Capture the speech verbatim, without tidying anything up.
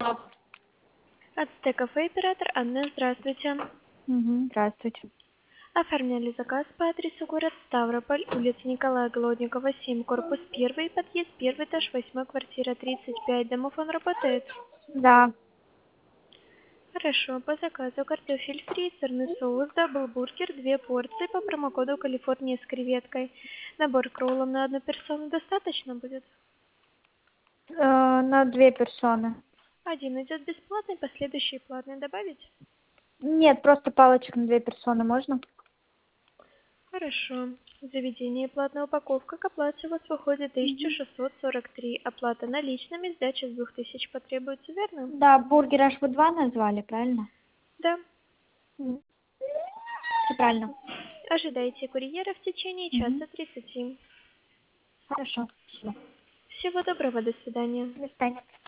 Ацтек кафе оператор Анна, здравствуйте. Мгм. Здравствуйте. Оформляли заказ по адресу город Ставрополь, улица Николая Голодникова, семь, корпус один, подъезд один, этаж восемь, квартира тридцать пять. Домофон работает? Да. Хорошо, по заказу картофель фри, сырный соус, даблбургер, две порции по промокоду Калифорния с креветкой. Набор кроллов на одну персону достаточно будет? Э, на две персоны. Один идет бесплатный, последующий платный добавить? Нет, просто палочек на две персоны можно? Хорошо. Заведение платная упаковка к оплате у вас выходит тысяча Мгм. шестьсот сорок три. Оплата наличными, сдача с двух тысяч потребуется, верно? Да, бургер аж вы два назвали, правильно? Да. Мгм. Все правильно. Ожидайте курьера в течение Мгм. часа тридцати. Хорошо. Спасибо. Всего доброго, до свидания. До свидания.